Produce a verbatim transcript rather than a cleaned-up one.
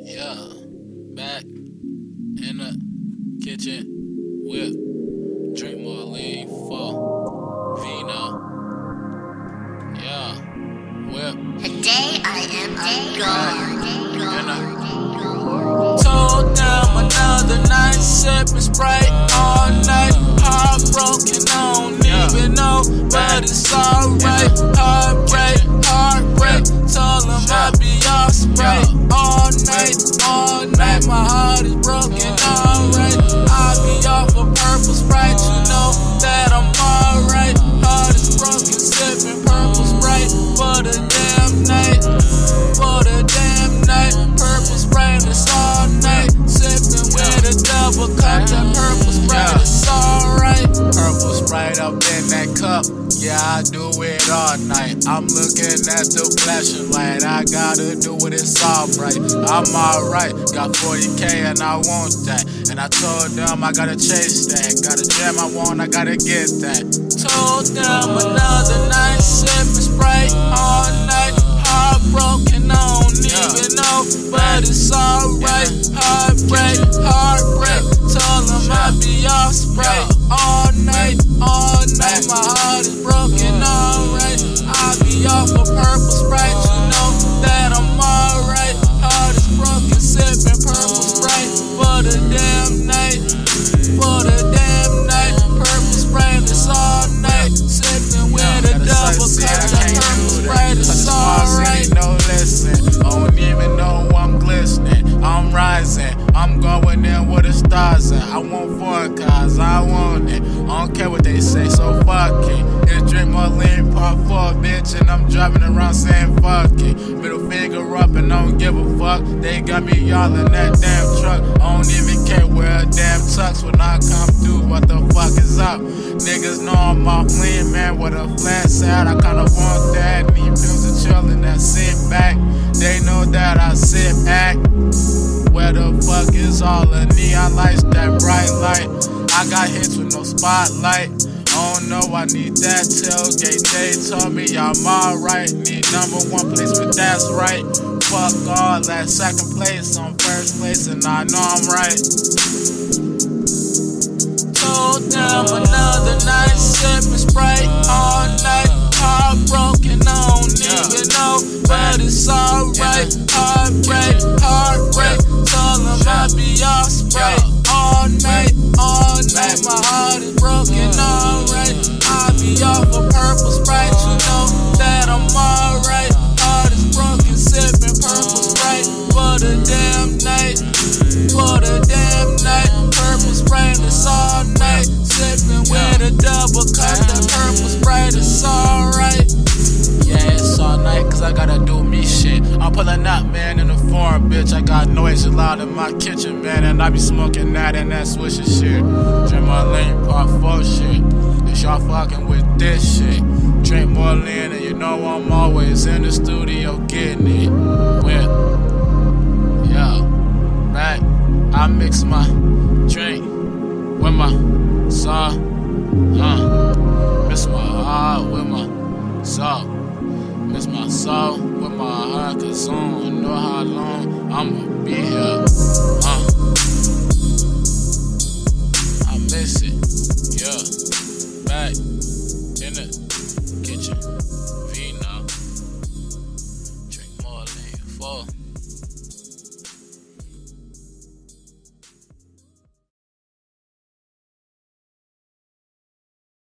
Yeah, back in the kitchen with drink more lean for Vino. Yeah, whip. Today I am gone. Told them another night, sipping Sprite all night. Heartbroken, I don't even know, but it's alright. Heartbreak, heartbreak. Told them I be off Sprite all night, all night. My heart is broken, alright. I be off a purple Sprite, you know that I'm alright. Heart is broken, sipping purple Sprite for the damn night, for the damn night. Purple Sprite, it's all night. Sipping with a double cup, that purple Sprite, it's alright. Purple Sprite up in that cup, yeah, I do it all night. I'm looking at the flashing light, I gotta do it, it's alright. I'm alright, got forty K and I want that. And I told them I gotta chase that. Got a jam I want, I gotta get that. Told them another night, sipping Sprite all night. Heartbroken, I don't even know, but it's alright. Heartbreak, heartbreak. Told them I be off Sprite all night, all night. My heart is broken, alright. I be off a purple Sprite, you know that I'm alright. Heart is broken, sipping purple Sprite for the damn night, for the damn night. Purple Sprite, it's all night. Sipping with a double cup, that purple Sprite, it's alright. No listen, I don't even know I'm glistening. I'm rising, I'm going in where the stars at. I want four cars, I want it. I don't care what they say, so fuck it. It's drink more lean, part four, bitch, and I'm driving around saying fuck it. Middle finger up and I don't give a fuck. They got me all in that damn truck. I don't even care where a damn tux when I come through. What the fuck is up? Niggas know I'm off lean, man, with a flat side. I kinda want that. Need pills and chillin' that sit back. They know that I sit back. Where the fuck is all the neon lights, that bright light? I got hits with no spotlight. I don't know, I need that tailgate. They told me I'm alright. Need number one place, but that's right. Fuck all that second place, on first place, and I know I'm right. Told them another night, sipping Sprite all night. Heartbroken, I don't even know, but it's alright. Heartbreak, heartbreak. Told them I be off Sprite all night, all night. My heart is broken, alright. I be off a purple Sprite, you know that I'm alright. Heart is broken, sipping purple Sprite for the damn night, for the damn night. Purple Sprite, it's all night. Sipping with a double cup, that purple Sprite, it's alright. Yeah, it's all night, cause I gotta do me shit. I'm pulling up, man, in the foreign, bitch. I got noise loud in my kitchen, man, and I be smoking that and that swisher shit. Drink more lean, part four shit. If y'all fucking with this shit, drink more lean, and you know I'm always in the studio getting it. With, yeah, back, I mix my drink with my saw, huh? Mix my heart with my soul. Miss my soul with my heart, cause I don't know how long I'ma be here.